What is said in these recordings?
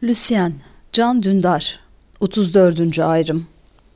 Lucien, Can Dündar, 34. ayrım.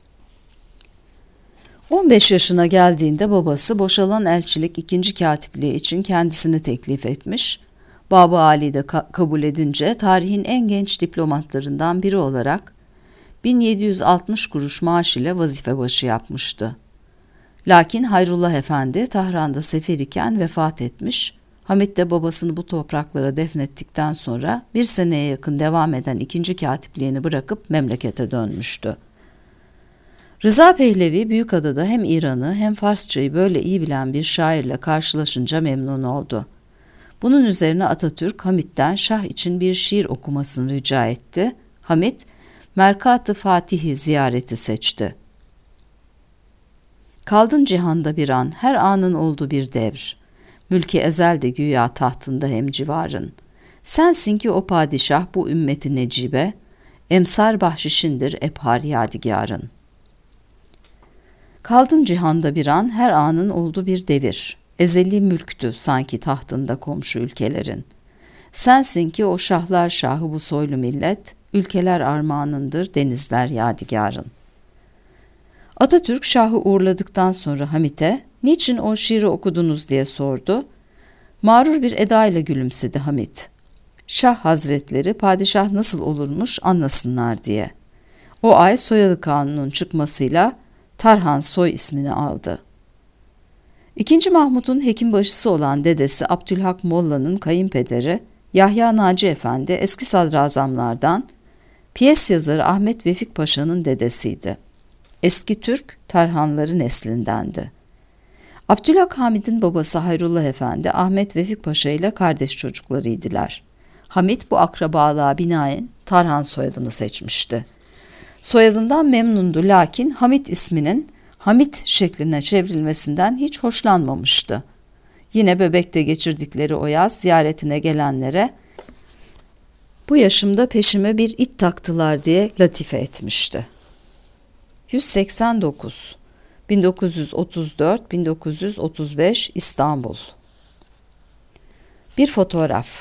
15 yaşına geldiğinde babası boşalan elçilik 2. katipliği için kendisini teklif etmiş. Baba Ali de kabul edince tarihin en genç diplomatlarından biri olarak 1760 kuruş maaş ile vazife başı yapmıştı. Lakin Hayrullah Efendi Tahran'da sefir iken vefat etmiş. Hamit de babasını bu topraklara defnettikten sonra bir seneye yakın devam eden 2. katipliğini bırakıp memlekete dönmüştü. Rıza Pehlevi Büyükada'da hem İran'ı hem Farsçayı böyle iyi bilen bir şairle karşılaşınca memnun oldu. Bunun üzerine Atatürk Hamit'ten Şah için bir şiir okumasını rica etti. Hamit, Merkat-ı Fatih'i ziyareti seçti. Kaldın cihanda bir an, her anın oldu bir devr. Mülki ezel de güya tahtında hem civarın. Sensin ki o padişah bu ümmeti necibe, emsar bahşişindir ebhar yadigarın. Kaldın cihanda bir an, her anın oldu bir devir. Ezeli mülktü sanki tahtında komşu ülkelerin. Sensin ki o şahlar şahı bu soylu millet, ülkeler armağanındır denizler yadigarın. Atatürk Şah'ı uğurladıktan sonra Hamit'e, niçin o şiiri okudunuz diye sordu. Mağrur bir edayla gülümsedi Hamit. Şah Hazretleri padişah nasıl olurmuş anlasınlar diye. O ay soyadı kanunun çıkmasıyla Tarhan soy ismini aldı. İkinci Mahmud'un hekimbaşısı olan dedesi Abdülhak Molla'nın kayınpederi Yahya Naci Efendi eski sadrazamlardan, piyes yazarı Ahmet Vefik Paşa'nın dedesiydi. Eski Türk Tarhanları neslindendi. Abdülhak Hamid'in babası Hayrullah Efendi, Ahmet Vefik Paşa ile kardeş çocuklarıydılar. Hamit bu akrabalığa binaen Tarhan soyadını seçmişti. Soyadından memnundu lakin Hamit isminin Hamit şekline çevrilmesinden hiç hoşlanmamıştı. Yine Bebek'te geçirdikleri o yaz ziyaretine gelenlere bu yaşımda peşime bir it taktılar diye latife etmişti. 189 1934-1935 İstanbul. Bir fotoğraf.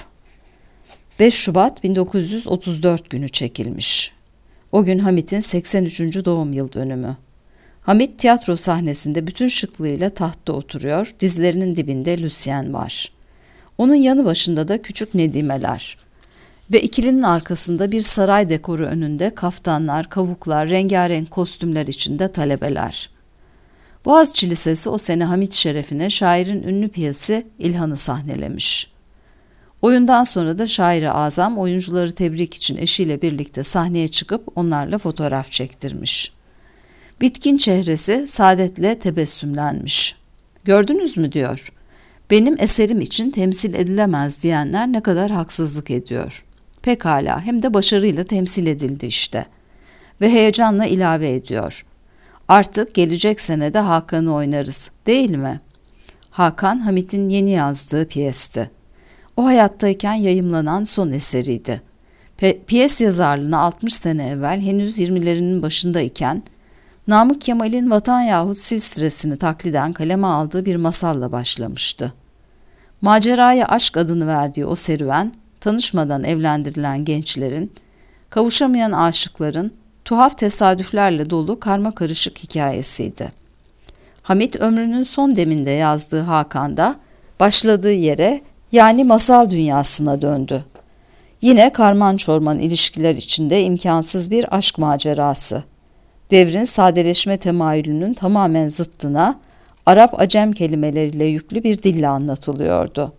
5 Şubat 1934 günü çekilmiş. O gün Hamit'in 83. doğum yıl dönümü. Hamit tiyatro sahnesinde bütün şıklığıyla tahtta oturuyor, dizlerinin dibinde Lucien var. Onun yanı başında da küçük Nedimeler. Ve ikilinin arkasında bir saray dekoru önünde kaftanlar, kavuklar, rengarenk kostümler içinde talebeler. Boğaziçi Lisesi o sene Hamit şerefine şairin ünlü piyesi İlhan'ı sahnelemiş. Oyundan sonra da şair-i azam oyuncuları tebrik için eşiyle birlikte sahneye çıkıp onlarla fotoğraf çektirmiş. Bitkin çehresi saadetle tebessümlenmiş. Gördünüz mü diyor. Benim eserim için temsil edilemez diyenler ne kadar haksızlık ediyor. Pekala hem de başarıyla temsil edildi işte. Ve heyecanla ilave ediyor. Artık gelecek sene de Hakan'ı oynarız değil mi? Hakan Hamit'in yeni yazdığı piyesti. O hayattayken yayımlanan son eseriydi. Piyes yazarlığına 60 sene evvel henüz 20'lerinin başındayken Namık Kemal'in Vatan yahut Silsilesini takliden kaleme aldığı bir masalla başlamıştı. Maceraya aşk adını verdiği o serüven, tanışmadan evlendirilen gençlerin, kavuşamayan aşıkların, tuhaf tesadüflerle dolu karmakarışık hikayesiydi. Hamit ömrünün son deminde yazdığı Hakan'da başladığı yere yani masal dünyasına döndü. Yine karman çorman ilişkiler içinde imkansız bir aşk macerası. Devrin sadeleşme temayülünün tamamen zıttına Arap Acem kelimeleriyle yüklü bir dille anlatılıyordu.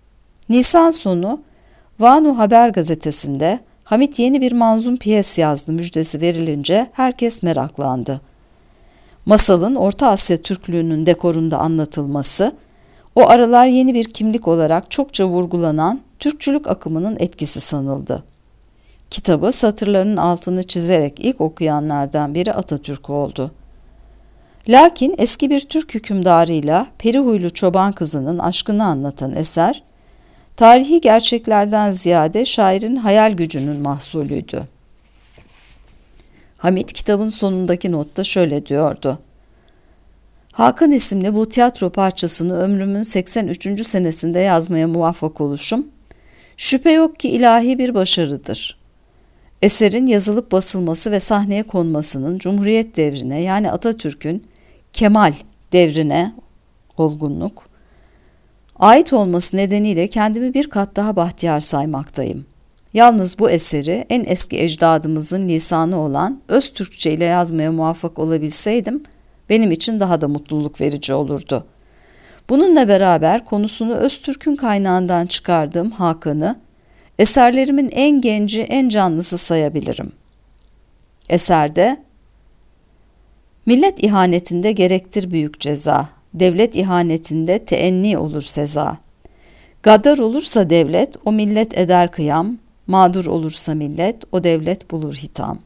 Nisan sonu Vanu Haber gazetesinde Hamit yeni bir manzum piyes yazdı müjdesi verilince herkes meraklandı. Masalın Orta Asya Türklüğünün dekorunda anlatılması, o aralar yeni bir kimlik olarak çokça vurgulanan Türkçülük akımının etkisi sanıldı. Kitabı satırlarının altını çizerek ilk okuyanlardan biri Atatürk oldu. Lakin eski bir Türk hükümdarıyla peri huylu çoban kızının aşkını anlatan eser, tarihi gerçeklerden ziyade şairin hayal gücünün mahsulüydü. Hamit kitabın sonundaki notta şöyle diyordu. Hakan isimli bu tiyatro parçasını ömrümün 83. senesinde yazmaya muvaffak oluşum, şüphe yok ki ilahi bir başarıdır. Eserin yazılıp basılması ve sahneye konmasının Cumhuriyet devrine, yani Atatürk'ün Kemal devrine, olgunluk, ait olması nedeniyle kendimi bir kat daha bahtiyar saymaktayım. Yalnız bu eseri en eski ecdadımızın lisanı olan Öztürkçe ile yazmaya muvaffak olabilseydim benim için daha da mutluluk verici olurdu. Bununla beraber konusunu Öztürk'ün kaynağından çıkardığım Hakan'ı eserlerimin en genci, en canlısı sayabilirim. Eserde millet ihanetinde gerektir büyük ceza, devlet ihanetinde teenni olur seza. Gaddar olursa devlet, o millet eder kıyam, mağdur olursa millet, o devlet bulur hitam.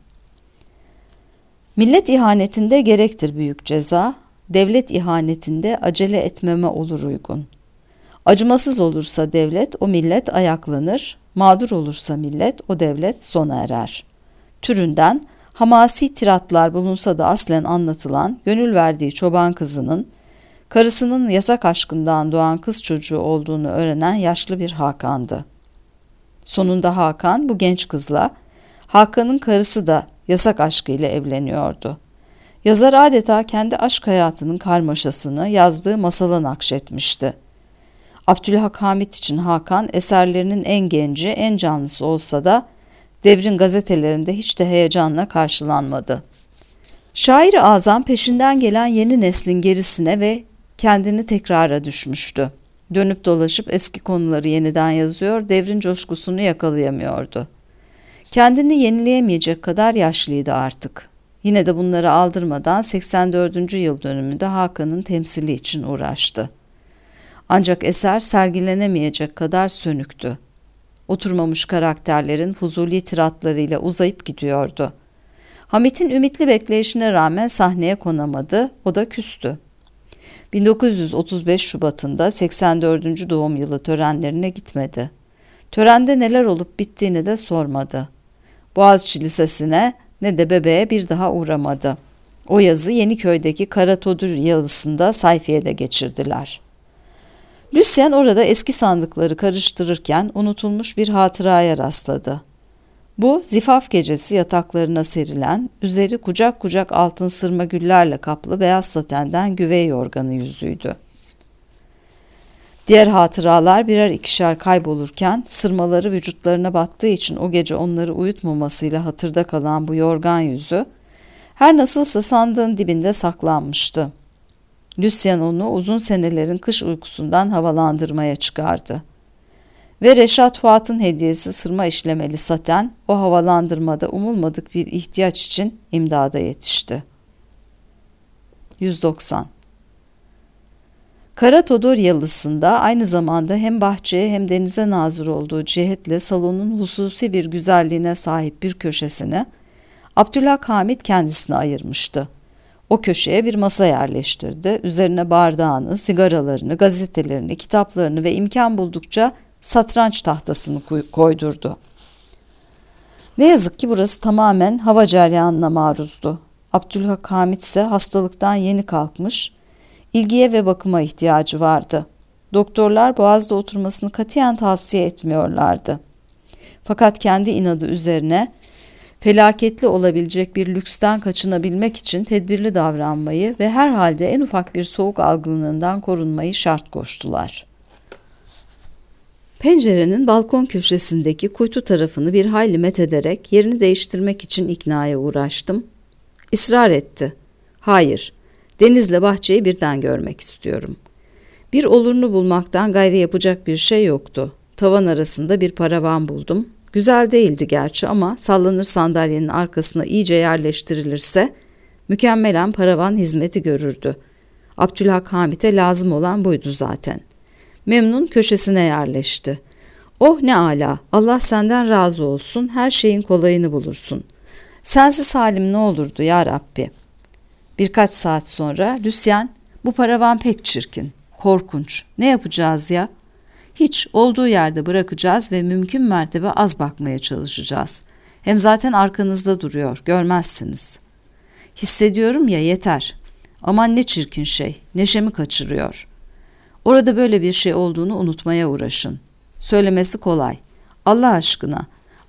Millet ihanetinde gerektir büyük ceza, devlet ihanetinde acele etmeme olur uygun. Acımasız olursa devlet, o millet ayaklanır, mağdur olursa millet, o devlet sona erer. Türünden hamasi tiratlar bulunsa da aslen anlatılan, gönül verdiği çoban kızının, karısının yasak aşkından doğan kız çocuğu olduğunu öğrenen yaşlı bir Hakan'dı. Sonunda Hakan bu genç kızla, Hakan'ın karısı da yasak aşkıyla evleniyordu. Yazar adeta kendi aşk hayatının karmaşasını yazdığı masala nakşetmişti. Abdülhak Hamit için Hakan eserlerinin en genci, en canlısı olsa da devrin gazetelerinde hiç de heyecanla karşılanmadı. Şair-i azam peşinden gelen yeni neslin gerisine ve kendini tekrara düşmüştü. Dönüp dolaşıp eski konuları yeniden yazıyor, devrin coşkusunu yakalayamıyordu. Kendini yenileyemeyecek kadar yaşlıydı artık. Yine de bunları aldırmadan 84. yıl dönümünde Hakan'ın temsili için uğraştı. Ancak eser sergilenemeyecek kadar sönüktü. Oturmamış karakterlerin fuzuli tiratlarıyla uzayıp gidiyordu. Hamit'in ümitli bekleyişine rağmen sahneye konamadı, o da küstü. 1935 Şubat'ında 84. doğum yılı törenlerine gitmedi. Törende neler olup bittiğini de sormadı. Boğaziçi Lisesi'ne ne de bebeğe bir daha uğramadı. O yazı Yeniköy'deki Karatodur yalısında sayfiyede geçirdiler. Lucien orada eski sandıkları karıştırırken unutulmuş bir hatıraya rastladı. Bu zifaf gecesi yataklarına serilen, üzeri kucak kucak altın sırma güllerle kaplı beyaz satenden güvey yorganı yüzüydü. Diğer hatıralar birer ikişer kaybolurken sırmaları vücutlarına battığı için o gece onları uyutmamasıyla hatırda kalan bu yorgan yüzü her nasılsa sandığın dibinde saklanmıştı. Lucien onu uzun senelerin kış uykusundan havalandırmaya çıkardı. Ve Reşat Fuat'ın hediyesi sırma işlemeli saten o havalandırmada umulmadık bir ihtiyaç için imdada yetişti. 190. Karatodor yalısında aynı zamanda hem bahçeye hem denize nazır olduğu cihetle salonun hususi bir güzelliğine sahip bir köşesini Abdülhak Hamit kendisine ayırmıştı. O köşeye bir masa yerleştirdi, üzerine bardağını, sigaralarını, gazetelerini, kitaplarını ve imkan buldukça satranç tahtasını koydurdu. Ne yazık ki burası tamamen hava ceryanına maruzdu. Abdülhak Hamit ise hastalıktan yeni kalkmış, ilgiye ve bakıma ihtiyacı vardı. Doktorlar Boğaz'da oturmasını katiyen tavsiye etmiyorlardı. Fakat kendi inadı üzerine felaketli olabilecek bir lüksten kaçınabilmek için tedbirli davranmayı ve herhalde en ufak bir soğuk algınlığından korunmayı şart koştular. Pencerenin balkon köşesindeki kuytu tarafını bir hayli methederek yerini değiştirmek için iknaya uğraştım. İsrar etti. Hayır, denizle bahçeyi birden görmek istiyorum. Bir olurunu bulmaktan gayrı yapacak bir şey yoktu. Tavan arasında bir paravan buldum. Güzel değildi gerçi ama sallanır sandalyenin arkasına iyice yerleştirilirse mükemmelen paravan hizmeti görürdü. Abdülhak Hamit'e lazım olan buydu zaten. Memnun köşesine yerleşti. Oh ne âlâ, Allah senden razı olsun, her şeyin kolayını bulursun. Sensiz halim ne olurdu ya Rabbi? Birkaç saat sonra Lucien, bu paravan pek çirkin, korkunç, ne yapacağız ya? Hiç, olduğu yerde bırakacağız ve mümkün mertebe az bakmaya çalışacağız. Hem zaten arkanızda duruyor, görmezsiniz. Hissediyorum ya, yeter. Aman ne çirkin şey, neşemi kaçırıyor. Orada böyle bir şey olduğunu unutmaya uğraşın. Söylemesi kolay. Allah aşkına,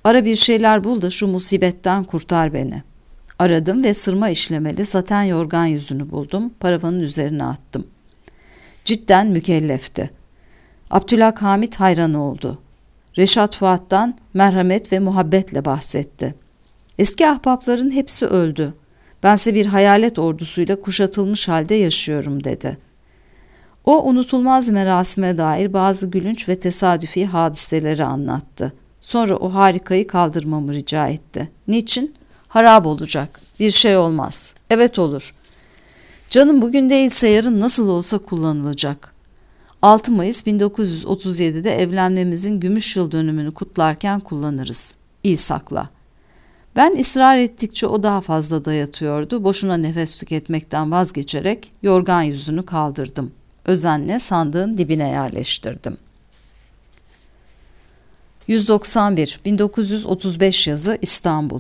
Ara bir şeyler bul da şu musibetten kurtar beni. Aradım ve sırma işlemeli saten yorgan yüzünü buldum, paravanın üzerine attım. Cidden mükellefti. Abdülhamit hayran oldu. Reşat Fuat'tan merhamet ve muhabbetle bahsetti. Eski ahbapların hepsi öldü. Bense bir hayalet ordusuyla kuşatılmış halde yaşıyorum dedi. O unutulmaz merasime dair bazı gülünç ve tesadüfi hadiseleri anlattı. Sonra o harikayı kaldırmamı rica etti. Niçin? Harap olacak. Bir şey olmaz. Evet olur. Canım bugün değilse yarın nasıl olsa kullanılacak. 6 Mayıs 1937'de evlenmemizin gümüş yıl dönümünü kutlarken kullanırız. İyi sakla. Ben ısrar ettikçe o daha fazla dayatıyordu. Boşuna nefes tüketmekten vazgeçerek yorgan yüzünü kaldırdım. Özenle sandığın dibine yerleştirdim. 191 1935 yazı İstanbul.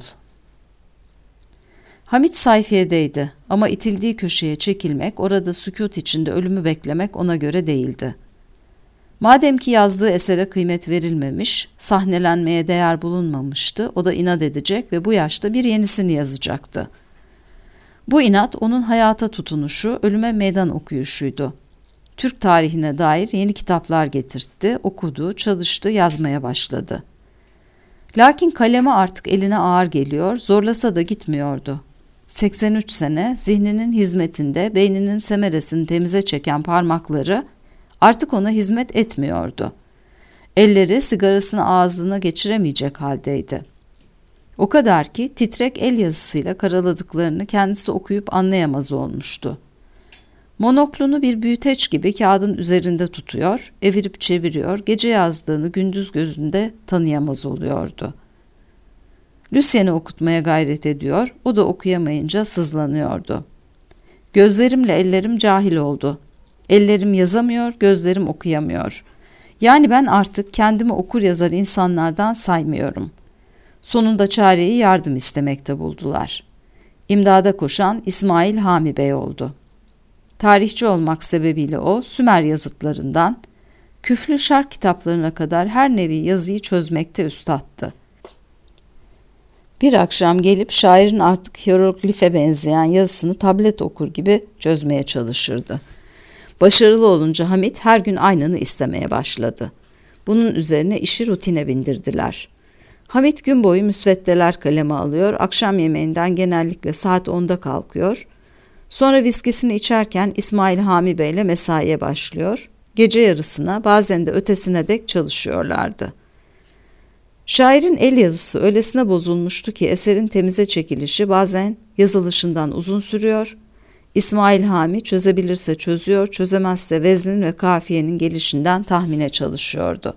Hamit sayfiyedeydi ama itildiği köşeye çekilmek, orada sükût içinde ölümü beklemek ona göre değildi. Madem ki yazdığı esere kıymet verilmemiş, sahnelenmeye değer bulunmamıştı, o da inat edecek ve bu yaşta bir yenisini yazacaktı. Bu inat onun hayata tutunuşu, ölüme meydan okuyuşuydu. Türk tarihine dair yeni kitaplar getirtti, okudu, çalıştı, yazmaya başladı. Lakin kaleme artık eline ağır geliyor, zorlasa da gitmiyordu. 83 sene zihninin hizmetinde, beyninin semeresini temize çeken parmakları artık ona hizmet etmiyordu. Elleri sigarasını ağzına geçiremeyecek haldeydi. O kadar ki titrek el yazısıyla karaladıklarını kendisi okuyup anlayamaz olmuştu. Monoklunu bir büyüteç gibi kağıdın üzerinde tutuyor, evirip çeviriyor, gece yazdığını gündüz gözünde tanıyamaz oluyordu. Lucien'i okutmaya gayret ediyor, o da okuyamayınca sızlanıyordu. Gözlerimle ellerim cahil oldu. Ellerim yazamıyor, gözlerim okuyamıyor. Yani ben artık kendimi okur yazar insanlardan saymıyorum. Sonunda çareyi yardım istemekte buldular. İmdada koşan İsmail Hami Bey oldu. Tarihçi olmak sebebiyle o, Sümer yazıtlarından, küflü şark kitaplarına kadar her nevi yazıyı çözmekte üstattı. Bir akşam gelip şairin artık hieroglife benzeyen yazısını tablet okur gibi çözmeye çalışırdı. Başarılı olunca Hamit her gün aynını istemeye başladı. Bunun üzerine işi rutine bindirdiler. Hamit gün boyu müsveddeler kaleme alıyor, akşam yemeğinden genellikle saat 10'da kalkıyor. Sonra viskisini içerken İsmail Hami Bey'le mesaiye başlıyor. Gece yarısına bazen de ötesine dek çalışıyorlardı. Şairin el yazısı öylesine bozulmuştu ki eserin temize çekilişi bazen yazılışından uzun sürüyor. İsmail Hami çözebilirse çözüyor, çözemezse veznin ve kafiyenin gelişinden tahmine çalışıyordu.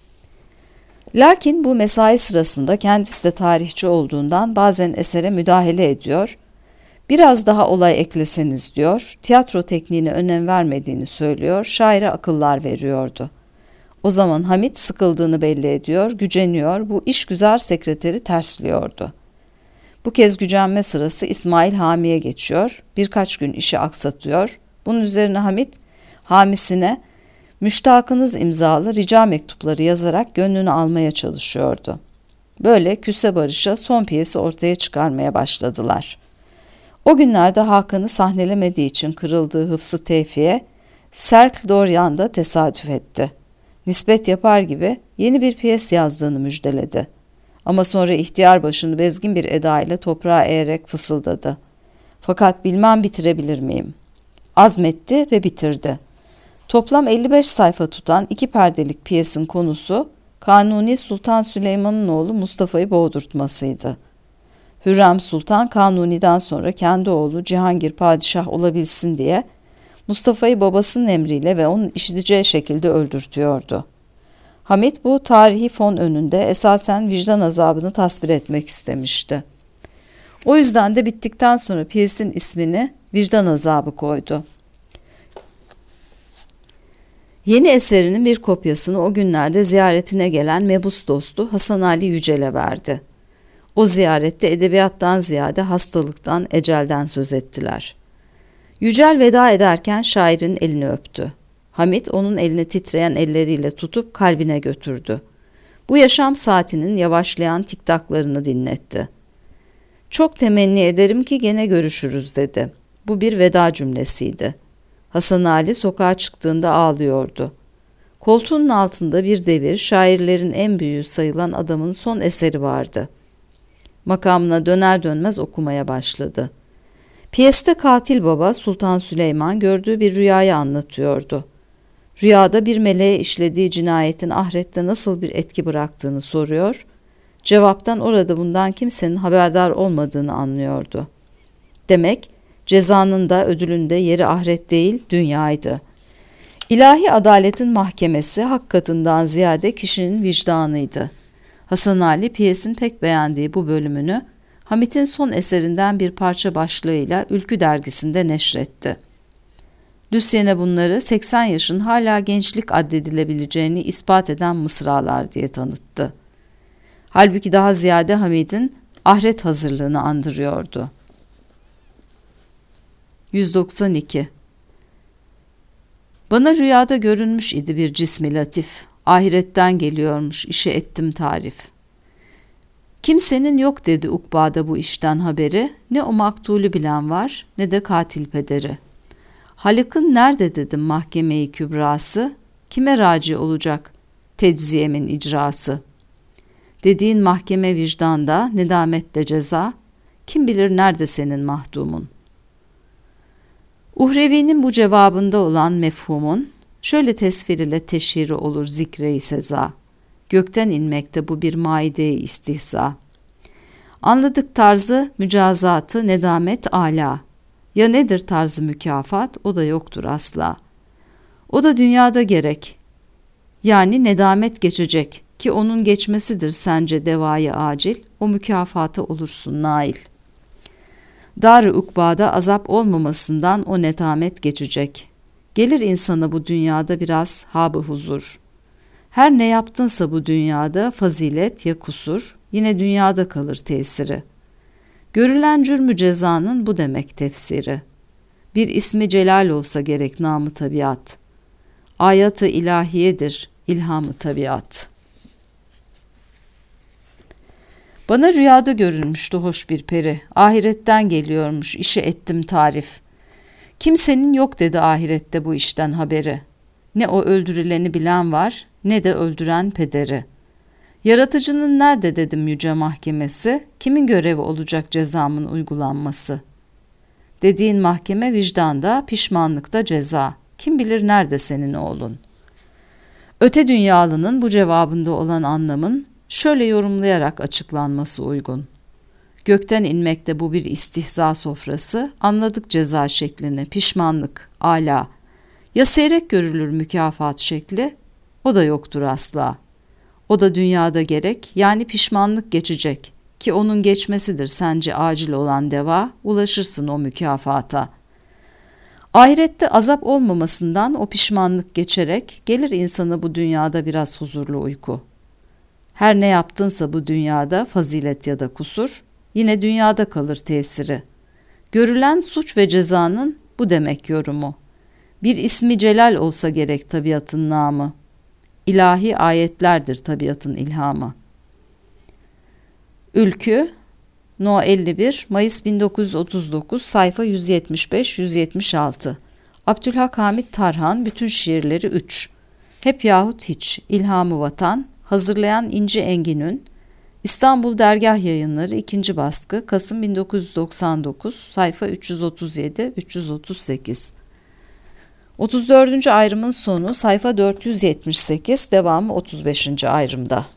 Lakin bu mesai sırasında kendisi de tarihçi olduğundan bazen esere müdahale ediyor, biraz daha olay ekleseniz diyor, tiyatro tekniğine önem vermediğini söylüyor, şaire akıllar veriyordu. O zaman Hamit sıkıldığını belli ediyor, güceniyor, bu işgüzar sekreteri tersliyordu. Bu kez gücenme sırası İsmail Hami'ye geçiyor, birkaç gün işi aksatıyor. Bunun üzerine Hamit, hamisine müştakınız imzalı rica mektupları yazarak gönlünü almaya çalışıyordu. Böyle küse barışa son piyesi ortaya çıkarmaya başladılar. O günlerde Hakan'ı sahnelemediği için kırıldığı Hıfzı Tevfik'e Cercle d'Orient'da tesadüf etti. Nispet yapar gibi yeni bir piyes yazdığını müjdeledi. Ama sonra ihtiyar başını bezgin bir edayla toprağa eğerek fısıldadı. Fakat bilmem bitirebilir miyim? Azmetti ve bitirdi. Toplam 55 sayfa tutan 2 perdelik piyesin konusu Kanuni Sultan Süleyman'ın oğlu Mustafa'yı boğdurtmasıydı. Hürrem Sultan Kanuni'den sonra kendi oğlu Cihangir padişah olabilsin diye Mustafa'yı babasının emriyle ve onun işiteceği şekilde öldürtüyordu. Hamit bu tarihi fon önünde esasen vicdan azabını tasvir etmek istemişti. O yüzden de bittikten sonra piyesin ismini Vicdan Azabı koydu. Yeni eserinin bir kopyasını o günlerde ziyaretine gelen mebus dostu Hasan Ali Yücel'e verdi. O ziyarette edebiyattan ziyade hastalıktan, ecelden söz ettiler. Yücel veda ederken şairin elini öptü. Hamit onun elini titreyen elleriyle tutup kalbine götürdü. Bu yaşam saatinin yavaşlayan tiktaklarını dinletti. "Çok temenni ederim ki gene görüşürüz," dedi. Bu bir veda cümlesiydi. Hasan Ali sokağa çıktığında ağlıyordu. Koltuğunun altında bir devir şairlerin en büyüğü sayılan adamın son eseri vardı. Makamına döner dönmez okumaya başladı. Piyeste katil baba Sultan Süleyman gördüğü bir rüyayı anlatıyordu. Rüyada bir meleğe işlediği cinayetin ahirette nasıl bir etki bıraktığını soruyor, cevaptan orada bundan kimsenin haberdar olmadığını anlıyordu. Demek cezanın da ödülün de yeri ahiret değil dünyaydı. İlahi adaletin mahkemesi hak katından ziyade kişinin vicdanıydı. Hasan Ali piyesin pek beğendiği bu bölümünü Hamit'in son eserinden bir parça başlığıyla Ülkü dergisinde neşretti. Lucien'e bunları 80 yaşın hala gençlik addedilebileceğini ispat eden mısralar diye tanıttı. Halbuki daha ziyade Hamit'in ahiret hazırlığını andırıyordu. 192. Bana rüyada görünmüş idi bir cismi latif, ahiretten geliyormuş, işe ettim tarif. Kimsenin yok dedi ukbada bu işten haberi, ne o maktulü bilen var, ne de katil pederi. Halık'ın nerede dedim mahkeme-i kübrası, kime raci olacak tecziyemin icrası. Dediğin mahkeme vicdanda, nedamette ceza, kim bilir nerede senin mahdumun. Uhrevi'nin bu cevabında olan mefhumun, şöyle tesvir ile teşhiri olur zikre-i seza. Gökten inmekte bu bir maide-i istihza. Anladık tarzı mücazatı nedamet âlâ. Ya nedir tarzı mükafat, o da yoktur asla. O da dünyada gerek. Yani nedamet geçecek ki onun geçmesidir sence devayı acil, o mükafata olursun nail. Dar-ı ukbada azap olmamasından o nedamet geçecek. Gelir insana bu dünyada biraz hab-ı huzur. Her ne yaptınsa bu dünyada fazilet ya kusur, yine dünyada kalır tesiri. Görülen cürmü cezanın bu demek tefsiri. Bir ismi celal olsa gerek namı tabiat. Ayat-ı ilahiyedir, ilham-ı tabiat. Bana rüyada görünmüştü hoş bir peri, ahiretten geliyormuş, işe ettim tarif. Kimsenin yok dedi ahirette bu işten haberi. Ne o öldürüleni bilen var, ne de öldüren pederi. Yaratıcının nerede dedim yüce mahkemesi, kimin görevi olacak cezamın uygulanması? Dediğin mahkeme vicdanda, pişmanlıkta ceza. Kim bilir nerede senin oğlun? Öte dünyalının bu cevabında olan anlamın şöyle yorumlayarak açıklanması uygun. Gökten inmekte bu bir istihza sofrası, anladık ceza şeklini, pişmanlık, âlâ. Ya seyrek görülür mükafat şekli, o da yoktur asla. O da dünyada gerek, yani pişmanlık geçecek ki onun geçmesidir sence acil olan deva, ulaşırsın o mükafata. Ahirette azap olmamasından o pişmanlık geçerek gelir insana bu dünyada biraz huzurlu uyku. Her ne yaptınsa bu dünyada fazilet ya da kusur, yine dünyada kalır tesiri. Görülen suç ve cezanın bu demek yorumu. Bir ismi celal olsa gerek tabiatın namı. İlahi ayetlerdir tabiatın ilhamı. Ülkü, No 51, Mayıs 1939, sayfa 175-176. Abdülhak Hamit Tarhan, bütün şiirleri 3. Hep yahut hiç, İlhamı Vatan, hazırlayan İnci Enginün, İstanbul Dergah Yayınları 2. baskı, Kasım 1999, sayfa 337-338. 34. ayrımın sonu sayfa 478, devamı 35. ayrımda.